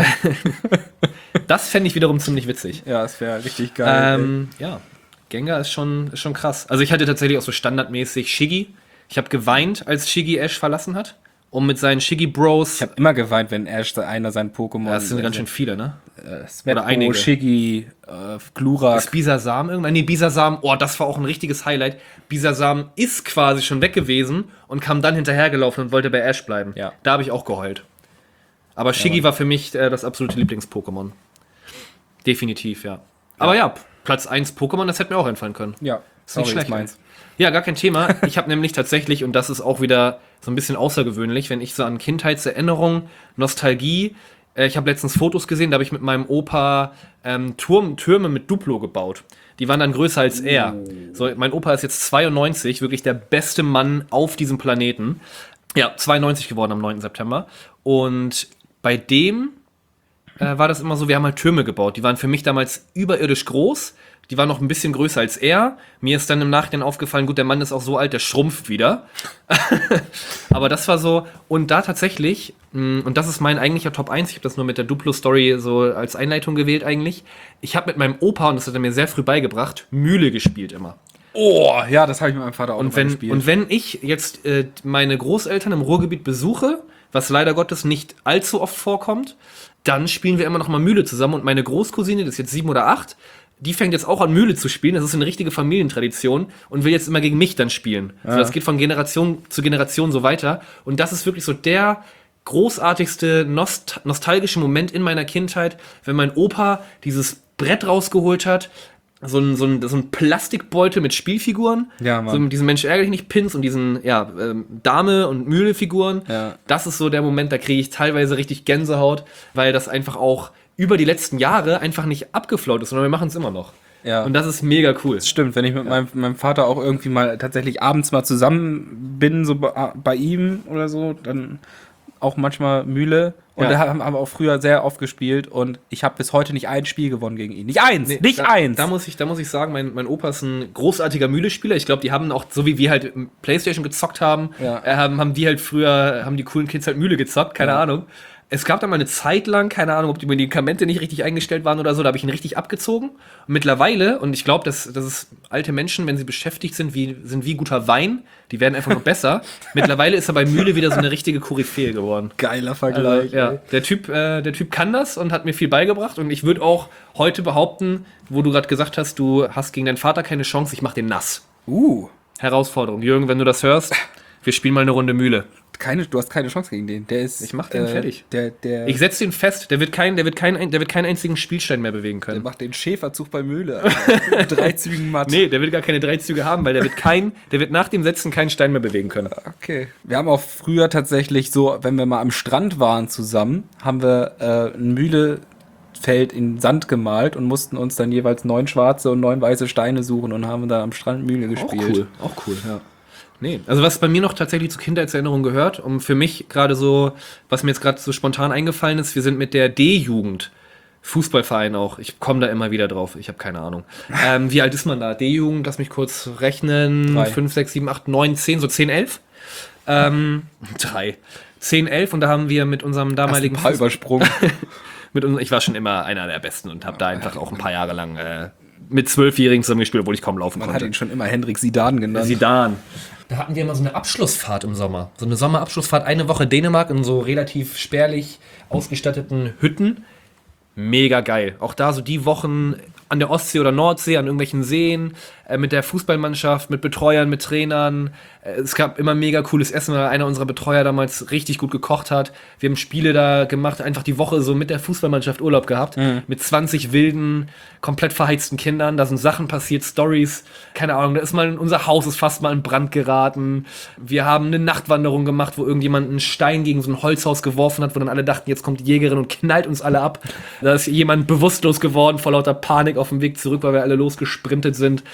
das fände ich wiederum ziemlich witzig. Ja, das wäre richtig geil. Ja, Gengar ist schon krass. Also ich hatte tatsächlich auch so standardmäßig Shiggy. Ich habe geweint, als Shiggy Ash verlassen hat, um mit seinen Shiggy-Bros... Ich habe immer geweint, wenn Ash einer seinen Pokémon... Das sind ganz schön viele, ne? Smetbo, oder einige. Shiggy, Glurak. Ist Bisasam irgendwann? Nee, Bisasam, oh, das war auch ein richtiges Highlight. Bisasam ist quasi schon weg gewesen und kam dann hinterhergelaufen und wollte bei Ash bleiben. Ja. Da habe ich auch geheult. Aber Shiggy war für mich das absolute Lieblings-Pokémon. Definitiv, ja. Aber ja, Platz 1 Pokémon, das hätte mir auch einfallen können. Ja, Ist nicht schlecht. meins. Ja, gar kein Thema. Ich habe nämlich tatsächlich, und das ist auch wieder so ein bisschen außergewöhnlich, wenn ich so an Kindheitserinnerungen, Nostalgie, ich habe letztens Fotos gesehen, da habe ich mit meinem Opa Türme mit Duplo gebaut. Die waren dann größer als er. So, mein Opa ist jetzt 92, wirklich der beste Mann auf diesem Planeten. Ja, 92 geworden am 9. September. Und bei dem war das immer so, wir haben halt Türme gebaut. Die waren für mich damals überirdisch groß. Die waren noch ein bisschen größer als er. Mir ist dann im Nachhinein aufgefallen, gut, der Mann ist auch so alt, der schrumpft wieder. Aber das war so, und da tatsächlich, und das ist mein eigentlicher Top 1, ich habe das nur mit der Duplo-Story so als Einleitung gewählt eigentlich. Ich habe mit meinem Opa, und das hat er mir sehr früh beigebracht, Mühle gespielt immer. Oh, ja, das habe ich mit meinem Vater auch Und wenn ich jetzt meine Großeltern im Ruhrgebiet besuche, was leider Gottes nicht allzu oft vorkommt, dann spielen wir immer noch mal Mühle zusammen. Und meine Großcousine, das ist jetzt 7 oder 8, die fängt jetzt auch an, Mühle zu spielen. Das ist eine richtige Familientradition und will jetzt immer gegen mich dann spielen. Ja. Also das geht von Generation zu Generation so weiter. Und das ist wirklich so der großartigste, nostalgische Moment in meiner Kindheit, wenn mein Opa dieses Brett rausgeholt hat, so ein Plastikbeutel mit Spielfiguren, Ja, Mann. so mit diesen Mensch ärgerlich nicht Pins und diesen Dame- und Mühle-Figuren. Ja. Das ist so der Moment, da kriege ich teilweise richtig Gänsehaut, weil das einfach auch über die letzten Jahre einfach nicht abgeflaut ist, sondern wir machen es immer noch. Ja. Und das ist mega cool. Das stimmt, wenn ich mit meinem Vater auch irgendwie mal tatsächlich abends mal zusammen bin, so bei ihm oder so, dann auch manchmal Mühle. Und Ja. da haben wir auch früher sehr oft gespielt und ich habe bis heute nicht ein Spiel gewonnen gegen ihn. Nicht eins! Nee, nicht da, eins! Da muss ich sagen, mein Opa ist ein großartiger Mühlespieler. Ich glaube, die haben auch, so wie wir halt im PlayStation gezockt haben, Ja. haben die halt früher, haben die coolen Kids halt Mühle gezockt, keine Ja. Ahnung. Es gab da mal eine Zeit lang, keine Ahnung, ob die Medikamente nicht richtig eingestellt waren oder so, da habe ich ihn richtig abgezogen. Und mittlerweile, und ich glaube, das ist alte Menschen, wenn sie beschäftigt sind wie guter Wein, die werden einfach nur besser. Mittlerweile ist er bei Mühle wieder so eine richtige Koryphäe geworden. Geiler Also, ja, der Typ kann das und hat mir viel beigebracht. Und ich würde auch heute behaupten, wo du gerade gesagt hast, du hast gegen deinen Vater keine Chance, ich mach den nass. Herausforderung. Jürgen, wenn du das hörst, wir spielen mal eine Runde Mühle. Du hast keine Chance gegen den. Der ist. Ich mach den fertig. Der Ich setze den fest, der wird keinen einzigen Spielstein mehr bewegen können. macht den Schäferzug bei Mühle. 3 Zügen matt. Nee, der will gar keine 3 Züge haben, weil der wird nach dem Setzen keinen Stein mehr bewegen können. Okay. Wir haben auch früher tatsächlich so, wenn wir mal am Strand waren zusammen, haben wir ein Mühlefeld in Sand gemalt und mussten uns dann jeweils 9 schwarze und 9 weiße Steine suchen und haben da am Strand Mühle gespielt. Auch cool, ja. Nee, also was bei mir noch tatsächlich zu Kindheitserinnerungen gehört, und für mich gerade so, was mir jetzt gerade so spontan eingefallen ist, wir sind mit der D-Jugend, Fußballverein auch, ich komme da immer wieder drauf, ich habe keine Ahnung. Wie alt ist man da? D-Jugend, lass mich kurz rechnen, 3. 5, 6, 7, 8, 9, 10, so 10, 11? 3. 10, 11 und da haben wir mit unserem damaligen Hast ein paar übersprungen. ich war schon immer einer der Besten und habe da einfach auch ein paar Jahre lang mit 12-Jährigen zusammen gespielt, obwohl ich kaum laufen Man konnte. hat ihn schon immer Hendrik Zidane genannt. Zidane. Da hatten wir immer so eine Abschlussfahrt im Sommer. So eine Sommerabschlussfahrt, eine Woche Dänemark in so relativ spärlich ausgestatteten Hütten. Mega geil. Auch da so die Wochen an der Ostsee oder Nordsee, an irgendwelchen Seen, mit der Fußballmannschaft, mit Betreuern, mit Trainern. Es gab immer mega cooles Essen, weil einer unserer Betreuer damals richtig gut gekocht hat. Wir haben Spiele da gemacht, einfach die Woche so mit der Fußballmannschaft Urlaub gehabt. Mit 20 wilden, komplett verheizten Kindern. Da sind Sachen passiert, Stories. Keine Ahnung, unser Haus ist fast mal in Brand geraten. Wir haben eine Nachtwanderung gemacht, wo irgendjemand einen Stein gegen so ein Holzhaus geworfen hat, wo dann alle dachten, jetzt kommt die Jägerin und knallt uns alle ab. Da ist jemand bewusstlos geworden vor lauter Panik auf dem Weg zurück, weil wir alle losgesprintet sind.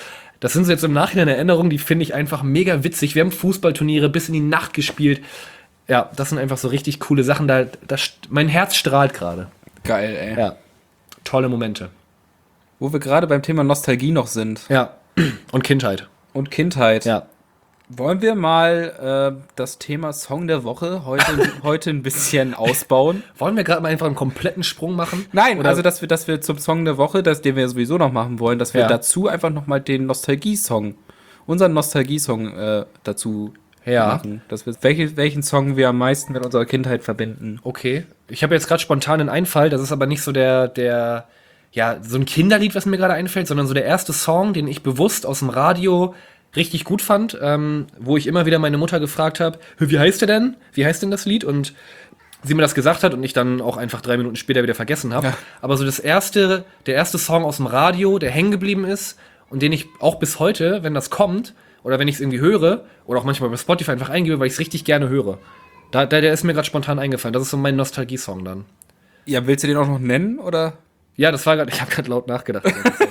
Das sind so jetzt im Nachhinein Erinnerungen, die finde ich einfach mega witzig. Wir haben Fußballturniere bis in die Nacht gespielt. Ja, das sind einfach so richtig coole Sachen. Mein Herz strahlt gerade. Geil, ey. Ja, tolle Momente. Wo wir gerade beim Thema Nostalgie noch sind. Ja, und Kindheit. Und Kindheit. Ja. Wollen wir mal das Thema Song der Woche heute ein bisschen ausbauen? Wollen wir gerade mal einfach einen kompletten Sprung machen? Nein, oder? also dass wir zum Song der Woche, den wir sowieso noch machen wollen, dass wir dazu einfach nochmal den Nostalgie-Song, unseren Nostalgie-Song dazu machen. Dass wir, welchen Song wir am meisten mit unserer Kindheit verbinden. Okay. Ich habe jetzt gerade spontan einen Einfall, das ist aber nicht so so ein Kinderlied, was mir gerade einfällt, sondern so der erste Song, den ich bewusst aus dem Radio richtig gut fand, wo ich immer wieder meine Mutter gefragt habe, wie heißt der denn? Wie heißt denn das Lied? Und sie mir das gesagt hat und ich dann auch einfach 3 Minuten später wieder vergessen habe. Ja. Aber so der erste Song aus dem Radio, der hängen geblieben ist und den ich auch bis heute, wenn das kommt, oder wenn ich es irgendwie höre, oder auch manchmal bei Spotify einfach eingebe, weil ich es richtig gerne höre. Der ist mir gerade spontan eingefallen. Das ist so mein Nostalgie-Song dann. Ja, willst du den auch noch nennen, oder? Ja, das war gerade, ich habe gerade laut nachgedacht.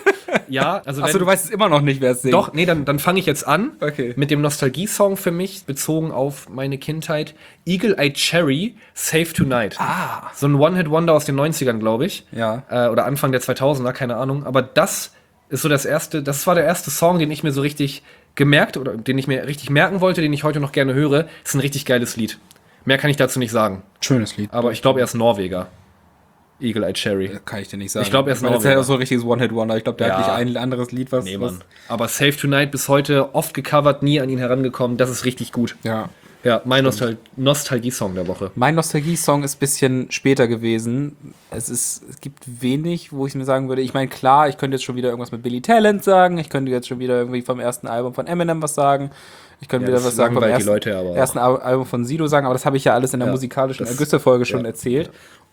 Ja, also achso, du weißt es immer noch nicht, wer es singt. Doch, nee, dann fange ich jetzt an. Okay. Mit dem Nostalgie-Song für mich, bezogen auf meine Kindheit. Eagle Eye Cherry, Save Tonight. So ein One-Hit-Wonder aus den 90ern, glaube ich. Ja. Oder Anfang der 2000er, keine Ahnung. Aber das ist so das war der erste Song, den ich mir so richtig gemerkt, oder den ich mir richtig merken wollte, den ich heute noch gerne höre. Ist ein richtig geiles Lied. Mehr kann ich dazu nicht sagen. Schönes Lied. Aber ich glaube, er ist Norweger. Eagle Eye Cherry. Kann ich dir nicht sagen. Ich glaube, er ist Norweger. Das ist ja so ein richtiges One-Hit-Wonder. Ich glaube, der hat nicht ein anderes Lied, was... Nee, Mann. Aber Save Tonight bis heute oft gecovert, nie an ihn herangekommen. Das ist richtig gut. Ja. Ja, mein Nostalgie-Song der Woche. Mein Nostalgie-Song ist ein bisschen später gewesen. Es gibt wenig, wo ich mir sagen würde, ich meine, klar, ich könnte jetzt schon wieder irgendwas mit Billy Talent sagen. Ich könnte jetzt schon wieder irgendwie vom ersten Album von Eminem was sagen. Ich könnte wieder was sagen vom ersten Album von Sido sagen. Aber das habe ich ja alles in der musikalischen Ergüsse-Folge schon erzählt.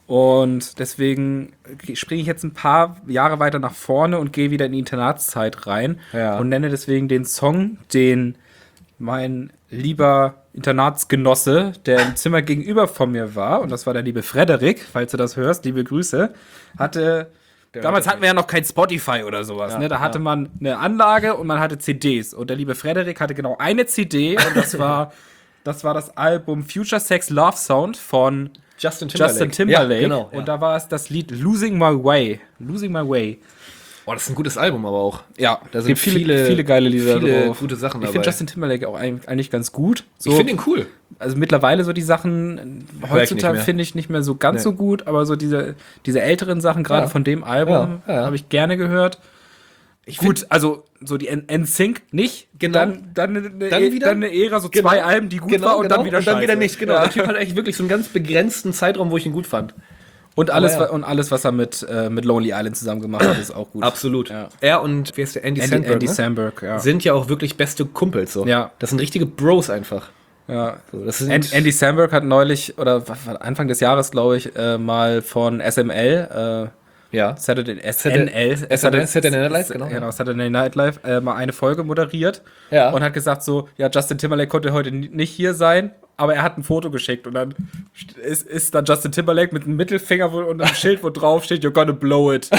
Und deswegen springe ich jetzt ein paar Jahre weiter nach vorne und gehe wieder in die Internatszeit rein und nenne deswegen den Song, den mein lieber Internatsgenosse, der im Zimmer gegenüber von mir war, und das war der liebe Frederik, falls du das hörst, liebe Grüße, damals hatten wir ja noch kein Spotify oder sowas, ne? Da hatte man eine Anlage und man hatte CDs. Und der liebe Frederik hatte genau eine CD und das war das Album Future Sex Love Sound von Justin Timberlake. Ja, genau, und da war es das Lied Losing My Way. Losing My Way. Oh, das ist ein gutes Album aber auch. Ja, da sind viele geile Lieder drauf. Gute Sachen dabei. Ich finde Justin Timberlake auch eigentlich ganz gut. So, ich finde ihn cool. Also mittlerweile so die Sachen, heutzutage finde ich nicht mehr so ganz so gut, aber so diese älteren Sachen, gerade von dem Album, habe ich gerne gehört. Gut, also so die NSYNC nicht. Genau. Dann eine Ära, so 2 Alben, die gut war und dann wieder scheiße. Und dann wieder nicht, genau. Der Typ hat eigentlich wirklich so einen ganz begrenzten Zeitraum, wo ich ihn gut fand. Und alles, was er mit Lonely Island zusammen gemacht hat, ist auch gut. Absolut. Ja. Er und, wie heißt der, Andy Samberg, ja. Sind ja auch wirklich beste Kumpels. So. Ja. Das sind richtige Bros einfach. Ja. So, Andy Samberg hat neulich, oder Anfang des Jahres, glaube ich, mal von SML, Saturday Night Live, genau. Saturday Night Live, mal eine Folge moderiert und hat gesagt so, ja, Justin Timberlake konnte heute nicht hier sein, aber er hat ein Foto geschickt und dann ist dann Justin Timberlake mit einem Mittelfinger und einem Schild, wo drauf steht, you're gonna blow it.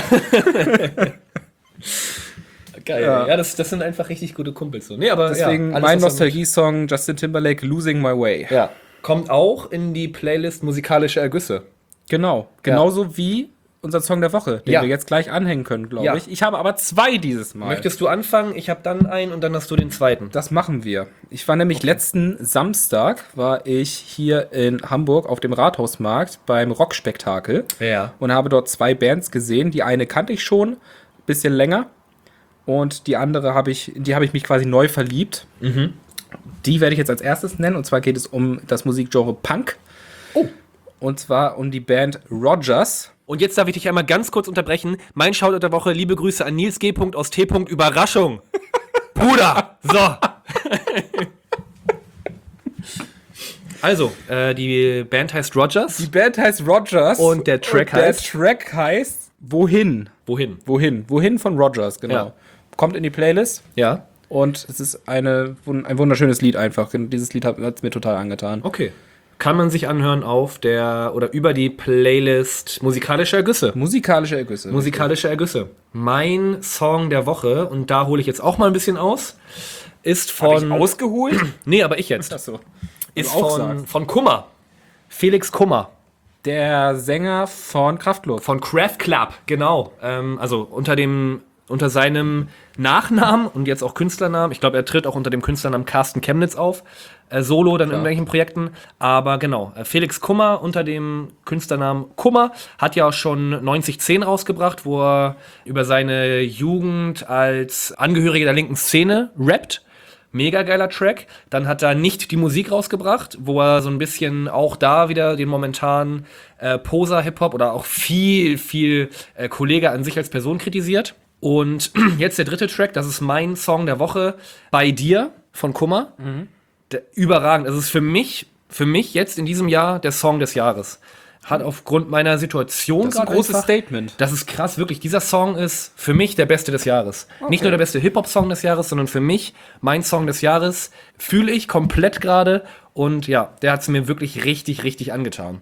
Geil. Ja, das sind einfach richtig gute Kumpels. So. Nee, aber deswegen mein Nostalgie-Song Justin Timberlake, Losing My Way. Ja, kommt auch in die Playlist musikalische Ergüsse. Genau, genauso wie unser Song der Woche, den wir jetzt gleich anhängen können, glaube ich. Ich habe aber 2 dieses Mal. Möchtest du anfangen? Ich habe dann einen und dann hast du den zweiten. Das machen wir. Ich war nämlich letzten Samstag, war ich hier in Hamburg auf dem Rathausmarkt beim Rockspektakel und habe dort 2 Bands gesehen. Die eine kannte ich schon, bisschen länger, und die andere habe ich mich quasi neu verliebt. Mhm. Die werde ich jetzt als erstes nennen, und zwar geht es um das Musikgenre Punk. Oh. Und zwar um die Band Rogers. Und jetzt darf ich dich einmal ganz kurz unterbrechen. Mein Shoutout der Woche, liebe Grüße an Nils G. aus T. Überraschung. Bruder, so. Also, die Band heißt Rogers. Die Band heißt Rogers. Und der Track heißt Wohin. Wohin von Rogers, genau. Ja. Kommt in die Playlist. Ja. Und es ist ein wunderschönes Lied einfach. Dieses Lied hat es mir total angetan. Okay. kann man sich anhören auf der oder über die Playlist Musikalische Ergüsse. Musikalische Ergüsse. Musikalische Ergüsse. Mein Song der Woche, und da hole ich jetzt auch mal ein bisschen aus, ist von... Hab ich ausgeholt? Nee, aber ich jetzt. Achso. Ist von Kummer. Felix Kummer. Der Sänger von Kraftklub. Von Kraft Club, genau. Also unter seinem Nachnamen und jetzt auch Künstlernamen. Ich glaube, er tritt auch unter dem Künstlernamen Carsten Chemnitz auf. Solo dann in irgendwelchen Projekten. Aber genau, Felix Kummer unter dem Künstlernamen Kummer hat ja auch schon 9010 rausgebracht, wo er über seine Jugend als Angehöriger der linken Szene rappt. Mega geiler Track. Dann hat er Nicht die Musik rausgebracht, wo er so ein bisschen auch da wieder den momentanen Poser-Hip-Hop oder auch viel Kollege an sich als Person kritisiert. Und jetzt der dritte Track, das ist mein Song der Woche, Bei dir von Kummer. Überragend. Das ist für mich jetzt in diesem Jahr der Song des Jahres. Hat aufgrund meiner Situation Das ist ein großes Statement. Das ist krass, wirklich. Dieser Song ist für mich der beste des Jahres. Okay. Nicht nur der beste Hip-Hop-Song des Jahres, sondern für mich mein Song des Jahres. Fühle ich komplett gerade. Und ja, der hat es mir wirklich richtig angetan.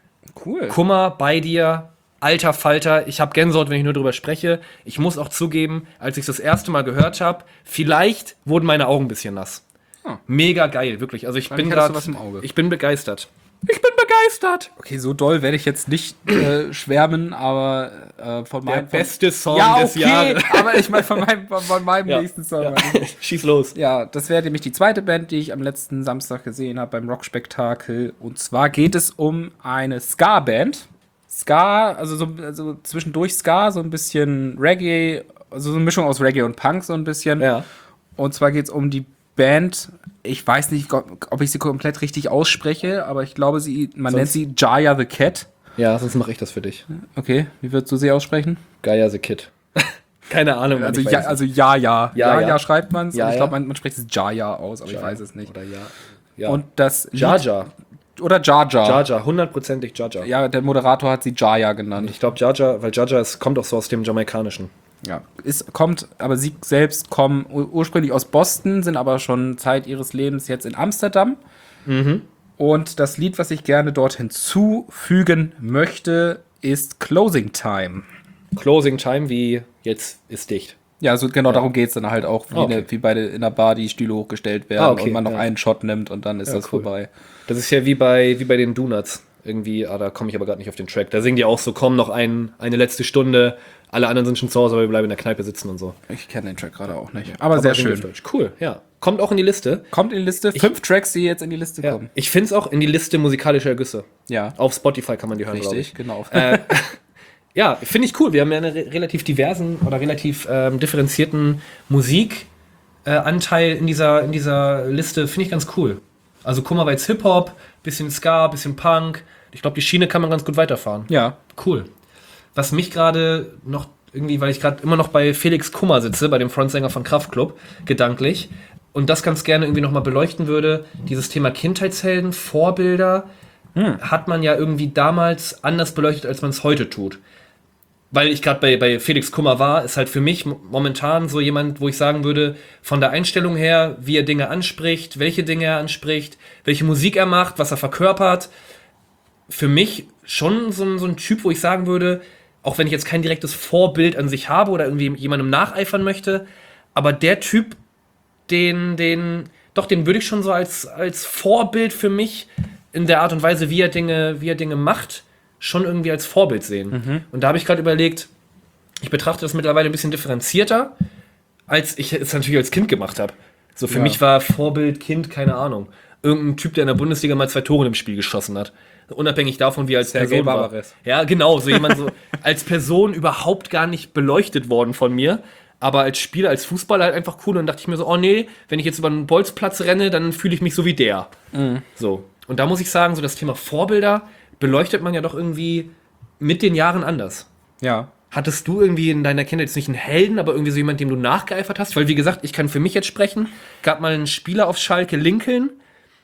Cool. Kummer, Bei dir, alter Falter. Ich habe Gänsehaut, wenn ich nur drüber spreche. Ich muss auch zugeben, als ich das erste Mal gehört habe, vielleicht wurden meine Augen ein bisschen nass. Mega geil, wirklich. Also ich bin gerade, ich bin begeistert. Ich bin begeistert. Okay, so doll werde ich jetzt nicht schwärmen, aber von meinem... Der beste Song des Jahres. Aber ich meine von meinem nächsten Song. Ja. Schieß los. Ja, das wäre nämlich die zweite Band, die ich am letzten Samstag gesehen habe beim Rockspektakel. Und zwar geht es um eine Ska-Band. Ska, also zwischendurch Ska, so ein bisschen Reggae, also so eine Mischung aus Reggae und Punk so ein bisschen. Ja. Und zwar geht es um die Band, ich weiß nicht, ob ich sie komplett richtig ausspreche, aber ich glaube, man nennt sie Jaya the Cat. Ja, sonst mache ich das für dich. Okay, wie würdest du sie aussprechen? Gaia the Kid. Keine Ahnung. Also Jaya. Jaya schreibt man es. Ja, ich glaube, man spricht es Jaya aus, aber Jaya. ich weiß es nicht. Oder ja. Und das Jaja. Oder Jaja. Jaja, 100%ig Jaja. Ja, der Moderator hat sie Jaya genannt. Ich glaube Jaja, weil Jaja kommt auch so aus dem Jamaikanischen. Ja, aber sie selbst kommen ursprünglich aus Boston, sind aber schon Zeit ihres Lebens jetzt in Amsterdam. Und das Lied, was ich gerne dort hinzufügen möchte, ist Closing Time. Closing Time, wie jetzt ist dicht. Ja, so genau darum geht es dann halt auch, wie in der Bar die Stühle hochgestellt werden und man noch einen Shot nimmt und dann ist das vorbei. Das ist ja wie bei den Donuts. Irgendwie, da komme ich aber gerade nicht auf den Track. Da singen die auch so, komm, noch eine letzte Stunde. Alle anderen sind schon zu Hause, aber wir bleiben in der Kneipe sitzen und so. Ich kenne den Track gerade auch nicht. Aber sehr schön. Cool, ja. Kommt auch in die Liste. Kommt in die Liste. 5 Tracks, die jetzt in die Liste kommen. Ich finde es auch in die Liste musikalischer Ergüsse. Ja. Auf Spotify kann man die hören, richtig, genau. Ja, finde ich cool. Wir haben ja einen relativ diversen oder relativ differenzierten Musikanteil in dieser Liste. Finde ich ganz cool. Also guck mal, weil jetzt Hip-Hop, bisschen Ska, bisschen Punk. Ich glaube, die Schiene kann man ganz gut weiterfahren. Ja. Cool. Was mich gerade noch irgendwie, weil ich gerade immer noch bei Felix Kummer sitze, bei dem Frontsänger von Kraftklub, gedanklich, und das ganz gerne irgendwie nochmal beleuchten würde, dieses Thema Kindheitshelden, Vorbilder, hat man ja irgendwie damals anders beleuchtet, als man es heute tut. Weil ich gerade bei Felix Kummer war, ist halt für mich momentan so jemand, wo ich sagen würde, von der Einstellung her, wie er Dinge anspricht, welche Dinge er anspricht, welche Musik er macht, was er verkörpert, für mich schon so ein Typ, wo ich sagen würde, auch wenn ich jetzt kein direktes Vorbild an sich habe oder irgendwie jemandem nacheifern möchte, aber der Typ, den würde ich schon so als Vorbild für mich in der Art und Weise, wie er Dinge macht, schon irgendwie als Vorbild sehen. Und da habe ich gerade überlegt, ich betrachte das mittlerweile ein bisschen differenzierter, als ich es natürlich als Kind gemacht habe. So für mich war Vorbild, Kind, keine Ahnung. Irgendein Typ, der in der Bundesliga mal 2 Tore im Spiel geschossen hat. Unabhängig davon, wie er als Person war. Ja, genau, so jemand so als Person überhaupt gar nicht beleuchtet worden von mir, aber als Spieler, als Fußballer halt einfach cool. Und dann dachte ich mir so, oh nee, wenn ich jetzt über einen Bolzplatz renne, dann fühle ich mich so wie der. So. Und da muss ich sagen, so das Thema Vorbilder beleuchtet man ja doch irgendwie mit den Jahren anders. Ja. Hattest du irgendwie in deiner Kindheit jetzt nicht einen Helden, aber irgendwie so jemand, dem du nachgeeifert hast? Weil, wie gesagt, ich kann für mich jetzt sprechen. Gab mal einen Spieler auf Schalke, Lincoln,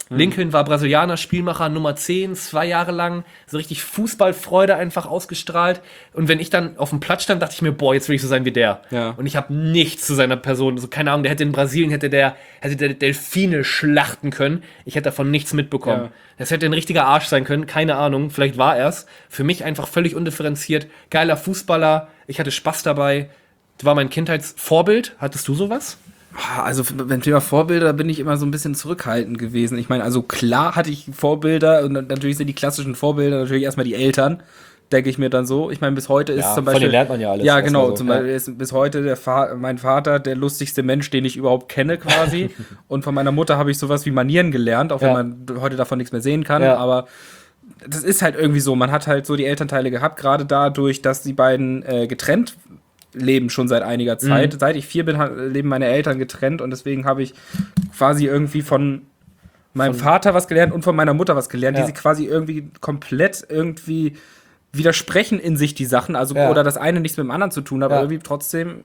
Lincoln war Brasilianer, Spielmacher Nummer 10, 2 Jahre lang, so richtig Fußballfreude einfach ausgestrahlt. Und wenn ich dann auf dem Platz stand, dachte ich mir, boah, jetzt will ich so sein wie der. Ja. Und ich habe nichts zu seiner Person, so keine Ahnung, der hätte in Brasilien, hätte der Delfine schlachten können. Ich hätte davon nichts mitbekommen. Ja. Das hätte ein richtiger Arsch sein können, keine Ahnung, vielleicht war er's. Für mich einfach völlig undifferenziert, geiler Fußballer, ich hatte Spaß dabei. Das war mein Kindheitsvorbild. Hattest du sowas? Also beim Thema Vorbilder bin ich immer so ein bisschen zurückhaltend gewesen. Ich meine, also klar hatte ich Vorbilder und natürlich sind die klassischen Vorbilder natürlich erstmal die Eltern, denke ich mir dann so. Ich meine, bis heute ist zum Beispiel... Von denen lernt man ja alles. Ja, genau. So. Zum Beispiel ist bis heute mein Vater der lustigste Mensch, den ich überhaupt kenne quasi. Und von meiner Mutter habe ich sowas wie Manieren gelernt, auch wenn man heute davon nichts mehr sehen kann. Ja. Aber das ist halt irgendwie so. Man hat halt so die Elternteile gehabt, gerade dadurch, dass die beiden getrennt leben schon seit einiger Zeit. Seit ich 4 bin, leben meine Eltern getrennt und deswegen habe ich quasi irgendwie von meinem Vater was gelernt und von meiner Mutter was gelernt, die sie quasi irgendwie komplett irgendwie widersprechen in sich die Sachen, also oder das eine nichts mit dem anderen zu tun, aber irgendwie trotzdem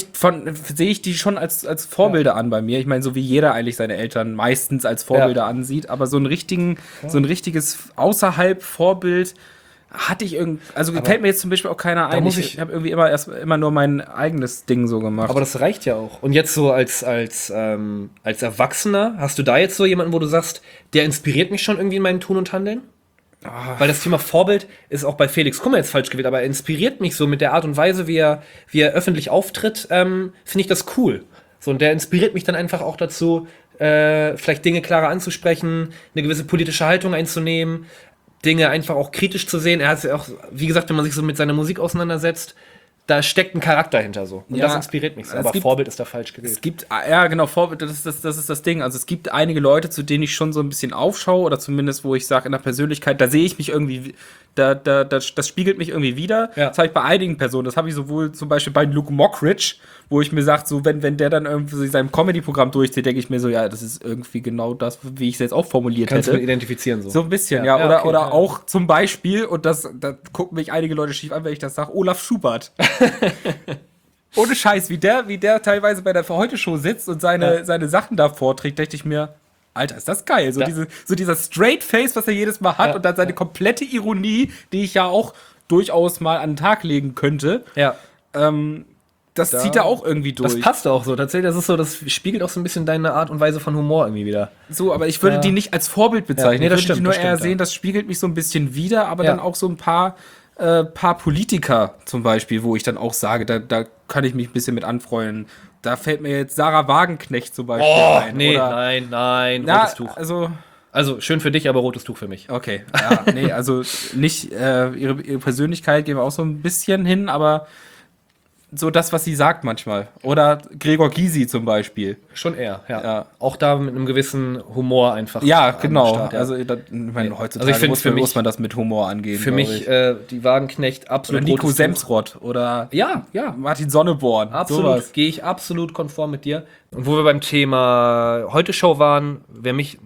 sehe ich die schon als Vorbilder an bei mir. Ich meine, so wie jeder eigentlich seine Eltern meistens als Vorbilder ansieht, aber so ein richtiges außerhalb Vorbild hatte ich fällt mir jetzt zum Beispiel auch keiner ein. Ich habe irgendwie immer nur mein eigenes Ding so gemacht. Aber das reicht ja auch. Und jetzt so als Erwachsener, hast du da jetzt so jemanden, wo du sagst, der inspiriert mich schon irgendwie in meinem Tun und Handeln? Weil das Thema Vorbild ist auch bei Felix Kummer jetzt falsch gewählt, aber er inspiriert mich so mit der Art und Weise, wie er öffentlich auftritt, finde ich das cool. So, und der inspiriert mich dann einfach auch dazu, vielleicht Dinge klarer anzusprechen, eine gewisse politische Haltung einzunehmen, Dinge einfach auch kritisch zu sehen. Er hat ja auch, wie gesagt, wenn man sich so mit seiner Musik auseinandersetzt, da steckt ein Charakter hinter so. Und das inspiriert mich so. Aber Vorbild ist da falsch gewählt. Es gibt, genau, Vorbild, das ist das Ding. Also es gibt einige Leute, zu denen ich schon so ein bisschen aufschaue oder zumindest, wo ich sage, in der Persönlichkeit, da sehe ich mich irgendwie, das spiegelt mich irgendwie wieder. Ja. Das habe ich bei einigen Personen. Das habe ich sowohl zum Beispiel bei Luke Mockridge, wo ich mir sage, so wenn der dann irgendwie sein Comedy-Programm durchzieht, denke ich mir so, ja, das ist irgendwie genau das, wie ich es jetzt auch formuliert Kannst hätte. du mit identifizieren so. So ein bisschen, Oder auch zum Beispiel, und da gucken mich einige Leute schief an, wenn ich das sage, Olaf Schubert. Ohne Scheiß, wie der teilweise bei der Heute-Show sitzt und seine Sachen da vorträgt, dachte ich mir, Alter, ist das geil. Dieser Straight Face, was er jedes Mal hat und dann seine komplette Ironie, die ich ja auch durchaus mal an den Tag legen könnte. Ja. Das zieht er auch irgendwie durch. Das passt auch so. Tatsächlich, das spiegelt auch so ein bisschen deine Art und Weise von Humor irgendwie wieder. So, aber ich würde die nicht als Vorbild bezeichnen. Nee, das ich würde stimmt, die nur eher sehen, das spiegelt mich so ein bisschen wider, aber dann auch so ein paar Politiker zum Beispiel, wo ich dann auch sage, da kann ich mich ein bisschen mit anfreunden. Da fällt mir jetzt Sarah Wagenknecht zum Beispiel ein. Nee, oder, nein, rotes Tuch. Also schön für dich, aber rotes Tuch für mich. Okay, ja, nee, also nicht, ihre Persönlichkeit gehen wir auch so ein bisschen hin, aber so das, was sie sagt manchmal. Oder Gregor Gysi zum Beispiel. Schon eher, ja. Auch da mit einem gewissen Humor einfach. Ja, genau. Start, ja. Also ich meine, heutzutage ich find, muss man das mit Humor angehen. Für mich die Wagenknecht absolut. Oder Nico Semsrott oder ja. Martin Sonneborn. Absolut, gehe ich absolut konform mit dir. Und wo wir beim Thema Heute-Show waren, wer mich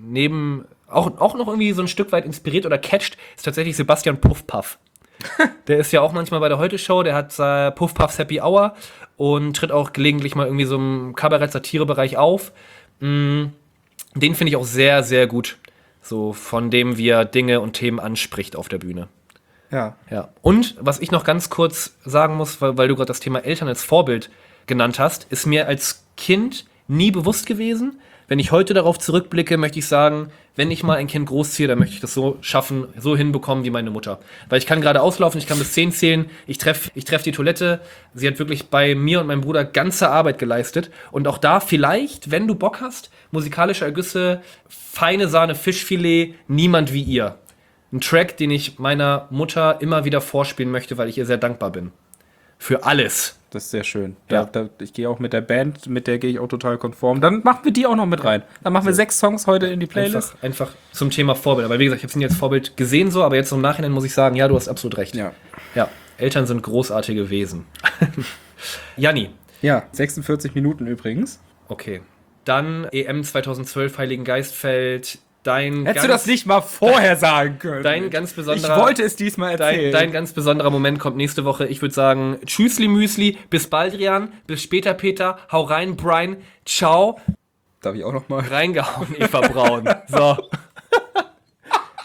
auch noch irgendwie so ein Stück weit inspiriert oder catcht, ist tatsächlich Sebastian Puffpaff. Der ist ja auch manchmal bei der Heute-Show, der hat Puffpuffs Happy Hour und tritt auch gelegentlich mal irgendwie so im Kabarett-Satire-Bereich auf. Den finde ich auch sehr, sehr gut. So von dem, wie er Dinge und Themen anspricht auf der Bühne. Ja. Und was ich noch ganz kurz sagen muss, weil du gerade das Thema Eltern als Vorbild genannt hast, ist mir als Kind nie bewusst gewesen. Wenn ich heute darauf zurückblicke, möchte ich sagen, wenn ich mal ein Kind großziehe, dann möchte ich das so schaffen, so hinbekommen wie meine Mutter. Weil ich kann gerade auslaufen, ich kann bis 10 zählen, ich treff die Toilette. Sie hat wirklich bei mir und meinem Bruder ganze Arbeit geleistet. Und auch da vielleicht, wenn du Bock hast, musikalische Ergüsse, feine Sahne, Fischfilet, niemand wie ihr. Ein Track, den ich meiner Mutter immer wieder vorspielen möchte, weil ich ihr sehr dankbar bin. Für alles. Das ist sehr schön. Ja. Ich gehe auch mit der Band, mit der gehe ich auch total konform. Dann machen wir die auch noch mit rein. Dann machen wir 6 Songs heute in die Playlist. Einfach zum Thema Vorbild. Aber wie gesagt, ich habe sie jetzt Vorbild gesehen so, aber jetzt im Nachhinein muss ich sagen, ja, du hast absolut recht. Ja. Eltern sind großartige Wesen. Janni. Ja, 46 Minuten übrigens. Okay. Dann EM 2012 Heiligengeistfeld. Hättest du das nicht mal vorher sagen können? Dein ganz besonderer... Ich wollte es diesmal erzählen. Dein ganz besonderer Moment kommt nächste Woche. Ich würde sagen, tschüssli Müsli, bis bald, Rian, bis später, Peter, hau rein, Brian, ciao. Darf ich auch noch mal? Reingehauen, Eva Braun. So.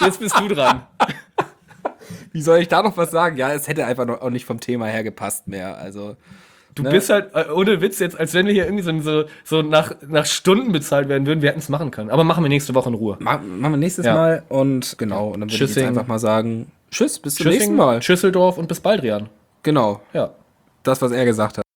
Jetzt bist du dran. Wie soll ich da noch was sagen? Ja, es hätte einfach noch auch nicht vom Thema her gepasst mehr. Also, Du bist halt, ohne Witz jetzt, als wenn wir hier irgendwie so nach Stunden bezahlt werden würden. Wir hätten es machen können. Aber machen wir nächste Woche in Ruhe. machen wir nächstes Mal und genau. Und dann würde ich jetzt einfach mal sagen, tschüss, bis zum nächsten Mal. Schüsseldorf und bis bald, Rian. Genau, Ja. das, was er gesagt hat.